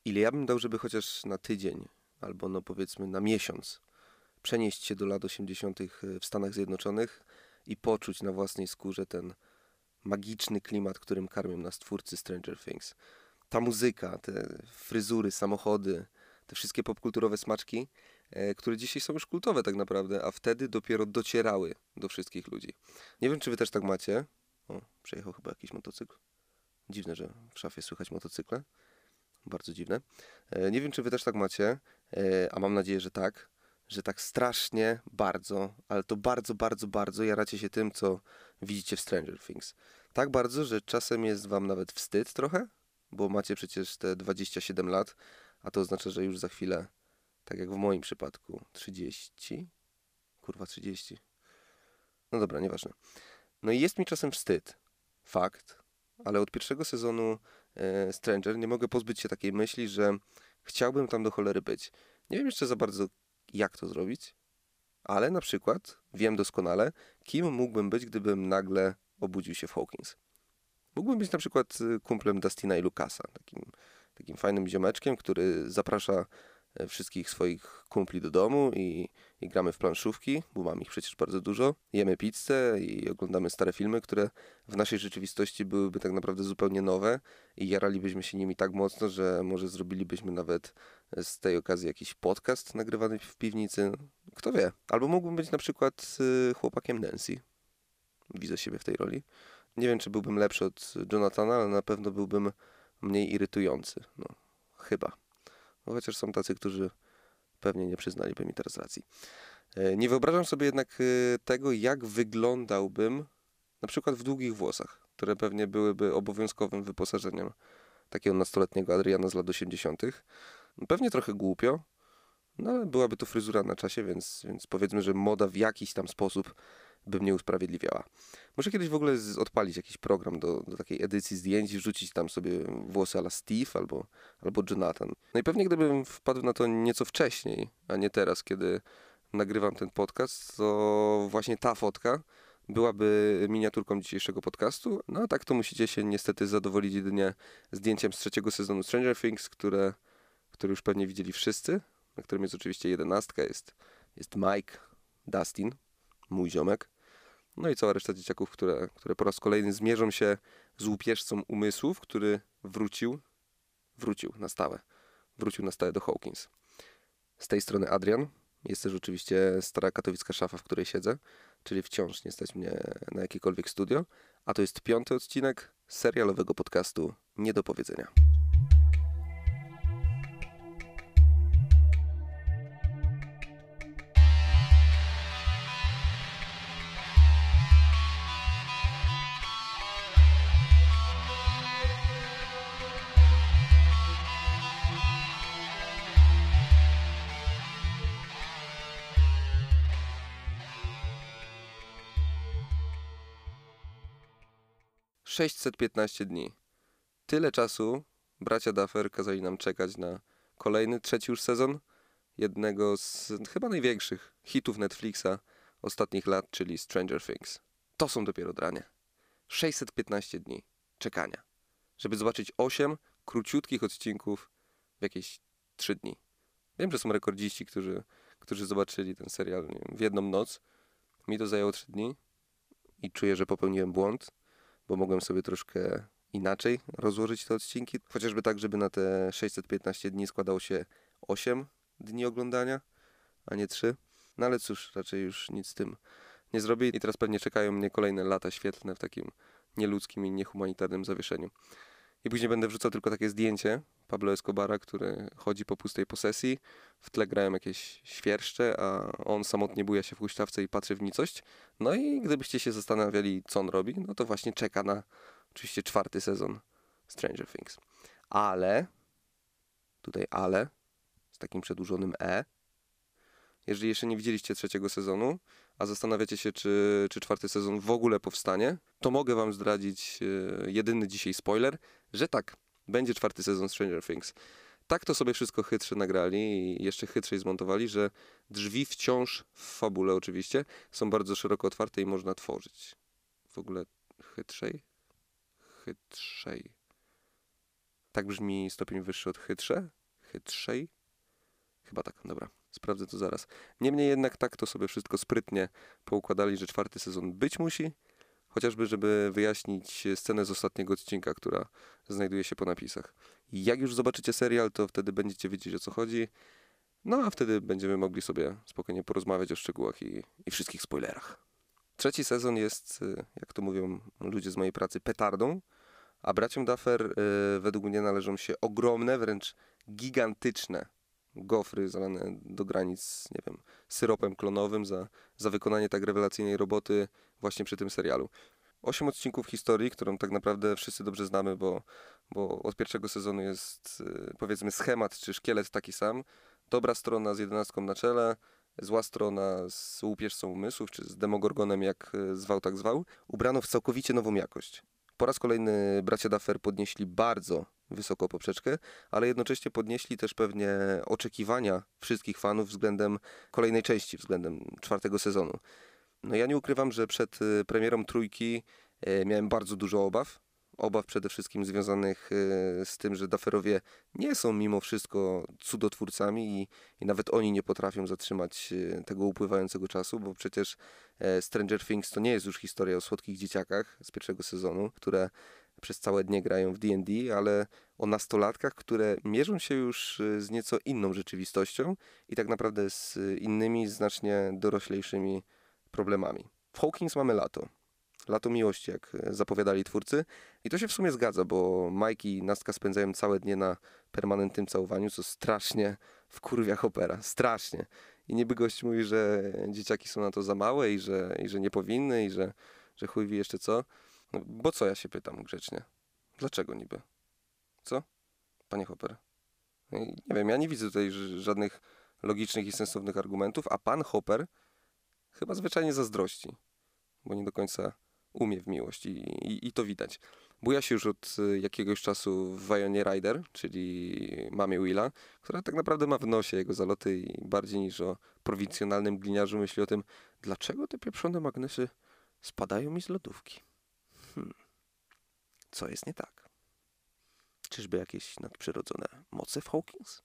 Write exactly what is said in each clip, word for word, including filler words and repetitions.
Ile ja bym dał, żeby chociaż na tydzień, albo no powiedzmy na miesiąc, przenieść się do lat osiemdziesiątych w Stanach Zjednoczonych i poczuć na własnej skórze ten magiczny klimat, którym karmią nas twórcy Stranger Things. Ta muzyka, te fryzury, samochody, te wszystkie popkulturowe smaczki, e, które dzisiaj są już kultowe tak naprawdę, a wtedy dopiero docierały do wszystkich ludzi. Nie wiem, czy wy też tak macie. O, przejechał chyba jakiś motocykl. Dziwne, że w szafie słychać motocykle. Bardzo dziwne. E, nie wiem, czy wy też tak macie, e, a mam nadzieję, że tak, że tak strasznie bardzo, ale to bardzo, bardzo, bardzo jaracie się tym, co widzicie w Stranger Things. Tak bardzo, że czasem jest wam nawet wstyd trochę, bo macie przecież te dwadzieścia siedem lat, a to oznacza, że już za chwilę, tak jak w moim przypadku, trzydzieści? Kurwa, trzydzieści. No dobra, nieważne. No i jest mi czasem wstyd. Fakt. Ale od pierwszego sezonu e, Stranger nie mogę pozbyć się takiej myśli, że chciałbym tam do cholery być. Nie wiem jeszcze za bardzo, jak to zrobić, ale na przykład wiem doskonale, kim mógłbym być, gdybym nagle obudził się w Hawkins. Mógłbym być na przykład kumplem Dustina i Lucasa, takim, takim fajnym ziomeczkiem, który zaprasza wszystkich swoich kumpli do domu i, i gramy w planszówki, bo mam ich przecież bardzo dużo. Jemy pizzę i oglądamy stare filmy, które w naszej rzeczywistości byłyby tak naprawdę zupełnie nowe i jaralibyśmy się nimi tak mocno, że może zrobilibyśmy nawet z tej okazji jakiś podcast nagrywany w piwnicy. Kto wie. Albo mógłbym być na przykład chłopakiem Nancy. Widzę siebie w tej roli. Nie wiem, czy byłbym lepszy od Jonathana, ale na pewno byłbym mniej irytujący. No, chyba. No, chociaż są tacy, którzy pewnie nie przyznaliby mi teraz racji. Nie wyobrażam sobie jednak tego, jak wyglądałbym na przykład w długich włosach, które pewnie byłyby obowiązkowym wyposażeniem takiego nastoletniego Adriana z lat osiemdziesiątych. Pewnie trochę głupio, no ale byłaby to fryzura na czasie, więc, więc powiedzmy, że moda w jakiś tam sposób by mnie usprawiedliwiała. Muszę kiedyś w ogóle odpalić jakiś program do, do takiej edycji zdjęć i wrzucić tam sobie włosy a la Steve albo, albo Jonathan. No i pewnie gdybym wpadł na to nieco wcześniej, a nie teraz, kiedy nagrywam ten podcast, to właśnie ta fotka byłaby miniaturką dzisiejszego podcastu. No a tak to musicie się niestety zadowolić jedynie zdjęciem z trzeciego sezonu Stranger Things, które, które już pewnie widzieli wszyscy, na którym jest oczywiście jedenastka, jest, jest Mike, Dustin, mój ziomek. No i cała reszta dzieciaków, które, które po raz kolejny zmierzą się z łupieżcą umysłów, który wrócił, wrócił na stałe. Wrócił na stałe do Hawkins. Z tej strony Adrian. Jest też oczywiście stara katowicka szafa, w której siedzę, czyli wciąż nie stać mnie na jakiekolwiek studio. A to jest piąty odcinek serialowego podcastu Nie do powiedzenia. sześćset piętnaście dni. Tyle czasu bracia Duffer kazali nam czekać na kolejny, trzeci już sezon jednego z chyba największych hitów Netflixa ostatnich lat, czyli Stranger Things. To są dopiero dranie. sześćset piętnaście dni czekania, żeby zobaczyć osiem króciutkich odcinków w jakieś trzy dni. Wiem, że są rekordziści, którzy, którzy zobaczyli ten serial nie wiem, w jedną noc. Mi to zajęło trzy dni i czuję, że popełniłem błąd, bo mogłem sobie troszkę inaczej rozłożyć te odcinki. Chociażby tak, żeby na te sześćset piętnaście dni składało się osiem dni oglądania, a nie trzy. No ale cóż, raczej już nic z tym nie zrobię i teraz pewnie czekają mnie kolejne lata świetlne w takim nieludzkim i niehumanitarnym zawieszeniu. I później będę wrzucał tylko takie zdjęcie Pablo Escobara, który chodzi po pustej posesji, w tle grają jakieś świerszcze, a on samotnie buja się w huśtawce i patrzy w nicość. No i gdybyście się zastanawiali, co on robi, no to właśnie czeka na oczywiście czwarty sezon Stranger Things. Ale, tutaj ale, z takim przedłużonym E, jeżeli jeszcze nie widzieliście trzeciego sezonu, a zastanawiacie się, czy, czy czwarty sezon w ogóle powstanie, to mogę wam zdradzić yy, jedyny dzisiaj spoiler, że tak, będzie czwarty sezon Stranger Things. Tak to sobie wszystko chytrze nagrali i jeszcze chytrzej zmontowali, że drzwi wciąż w fabule oczywiście są bardzo szeroko otwarte i można tworzyć. W ogóle chytrzej? Chytrzej. Tak brzmi stopień wyższy od chytrze? Chytrzej? Chyba tak, dobra. Sprawdzę to zaraz. Niemniej jednak tak to sobie wszystko sprytnie poukładali, że czwarty sezon być musi. Chociażby, żeby wyjaśnić scenę z ostatniego odcinka, która znajduje się po napisach. I jak już zobaczycie serial, to wtedy będziecie wiedzieć, o co chodzi. No a wtedy będziemy mogli sobie spokojnie porozmawiać o szczegółach i, i wszystkich spoilerach. Trzeci sezon jest, jak to mówią ludzie z mojej pracy, petardą, a braciom Duffer y, według mnie należą się ogromne, wręcz gigantyczne gofry zalane do granic, nie wiem, syropem klonowym za, za wykonanie tak rewelacyjnej roboty właśnie przy tym serialu. Osiem odcinków historii, którą tak naprawdę wszyscy dobrze znamy, bo, bo od pierwszego sezonu jest y, powiedzmy schemat czy szkielet taki sam. Dobra strona z jedenastką na czele, zła strona z łupieżcą umysłów, czy z Demogorgonem, jak zwał, tak zwał, ubrano w całkowicie nową jakość. Po raz kolejny bracia Duffer podnieśli bardzo wysoko poprzeczkę, ale jednocześnie podnieśli też pewnie oczekiwania wszystkich fanów względem kolejnej części, względem czwartego sezonu. No ja nie ukrywam, że przed premierą trójki miałem bardzo dużo obaw. Obaw przede wszystkim związanych z tym, że Dufferowie nie są mimo wszystko cudotwórcami i, i nawet oni nie potrafią zatrzymać tego upływającego czasu, bo przecież Stranger Things to nie jest już historia o słodkich dzieciakach z pierwszego sezonu, które przez całe dnie grają w D and D, ale o nastolatkach, które mierzą się już z nieco inną rzeczywistością i tak naprawdę z innymi, znacznie doroślejszymi problemami. W Hawkins mamy lato. Lato miłości, jak zapowiadali twórcy. I to się w sumie zgadza, bo Mike i Nastka spędzają całe dnie na permanentnym całowaniu, co strasznie wkurwia Hoppera. Strasznie. I niby gość mówi, że dzieciaki są na to za małe i że, i że nie powinny i że, że chuj wie jeszcze co. No, bo co, ja się pytam grzecznie? Dlaczego niby? Co? Panie Hopper? Nie wiem, ja nie widzę tutaj żadnych logicznych i sensownych argumentów, a pan Hopper chyba zwyczajnie zazdrości, bo nie do końca umie w miłość i, i, i to widać. Buja się już od jakiegoś czasu w Wajonie Ryder, czyli mamie Willa, która tak naprawdę ma w nosie jego zaloty i bardziej niż o prowincjonalnym gliniarzu myśli o tym, dlaczego te pieprzone magnesy spadają mi z lodówki. Hmm. Co jest nie tak? Czyżby jakieś nadprzyrodzone moce w Hawkins?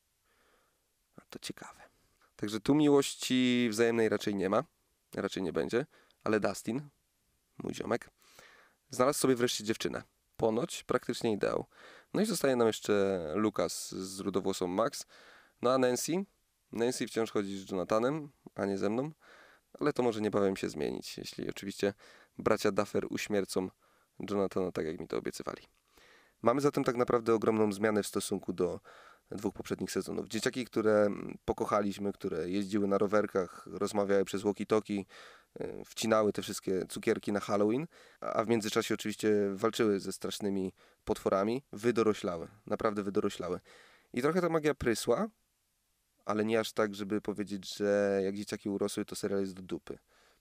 A to ciekawe. Także tu miłości wzajemnej raczej nie ma, raczej nie będzie, ale Dustin, mój ziomek, znalazł sobie wreszcie dziewczynę. Ponoć praktycznie ideał. No i zostaje nam jeszcze Lucas z rudowłosą Max. No a Nancy? Nancy wciąż chodzi z Jonathanem, a nie ze mną. Ale to może niebawem się zmienić, jeśli oczywiście bracia Duffer uśmiercą Jonathana tak, jak mi to obiecywali. Mamy zatem tak naprawdę ogromną zmianę w stosunku do dwóch poprzednich sezonów. Dzieciaki, które pokochaliśmy, które jeździły na rowerkach, rozmawiały przez walkie-talkie, wcinały te wszystkie cukierki na Halloween, a w międzyczasie oczywiście walczyły ze strasznymi potworami, wydoroślały, naprawdę wydoroślały. I trochę ta magia prysła, ale nie aż tak, żeby powiedzieć, że jak dzieciaki urosły, to serial jest do dupy.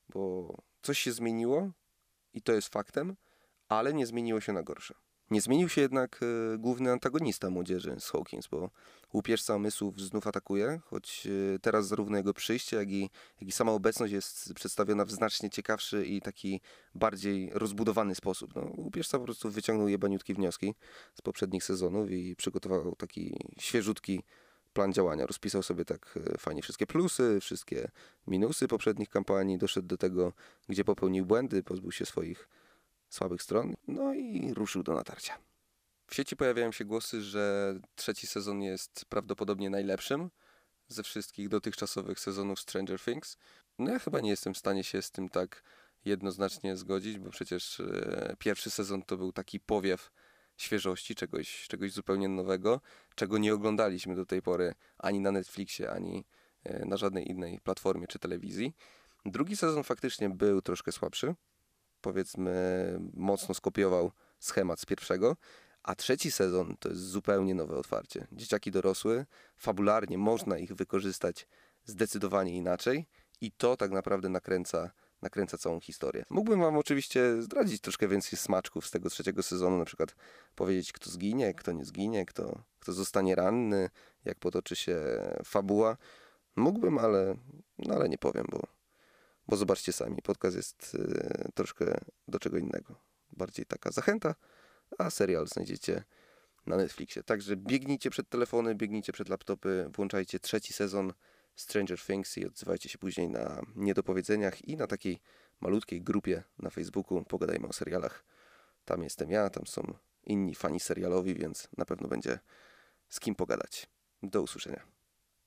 Bo coś się zmieniło i to jest faktem, ale nie zmieniło się na gorsze. Nie zmienił się jednak e, główny antagonista młodzieży z Hawkins, bo łupieżca umysłów znów atakuje, choć e, teraz zarówno jego przyjście, jak i, jak i sama obecność jest przedstawiona w znacznie ciekawszy i taki bardziej rozbudowany sposób. No, łupieżca po prostu wyciągnął jebaniutki wnioski z poprzednich sezonów i przygotował taki świeżutki plan działania. Rozpisał sobie tak e, fajnie wszystkie plusy, wszystkie minusy poprzednich kampanii, doszedł do tego, gdzie popełnił błędy, pozbył się swoich słabych stron, no i ruszył do natarcia. W sieci pojawiają się głosy, że trzeci sezon jest prawdopodobnie najlepszym ze wszystkich dotychczasowych sezonów Stranger Things. No ja chyba nie jestem w stanie się z tym tak jednoznacznie zgodzić, bo przecież e, pierwszy sezon to był taki powiew świeżości, czegoś, czegoś zupełnie nowego, czego nie oglądaliśmy do tej pory ani na Netflixie, ani e, na żadnej innej platformie czy telewizji. Drugi sezon faktycznie był troszkę słabszy. Powiedzmy, mocno skopiował schemat z pierwszego, a trzeci sezon to jest zupełnie nowe otwarcie. Dzieciaki dorosły, fabularnie można ich wykorzystać zdecydowanie inaczej i to tak naprawdę nakręca, nakręca całą historię. Mógłbym wam oczywiście zdradzić troszkę więcej smaczków z tego trzeciego sezonu, na przykład powiedzieć, kto zginie, kto nie zginie, kto, kto zostanie ranny, jak potoczy się fabuła. Mógłbym, ale, no ale nie powiem, bo Bo zobaczcie sami, podcast jest y, troszkę do czego innego. Bardziej taka zachęta, a serial znajdziecie na Netflixie. Także biegnijcie przed telefony, biegnijcie przed laptopy, włączajcie trzeci sezon Stranger Things i odzywajcie się później na niedopowiedzeniach i na takiej malutkiej grupie na Facebooku Pogadajmy o serialach. Tam jestem ja, tam są inni fani serialowi, więc na pewno będzie z kim pogadać. Do usłyszenia.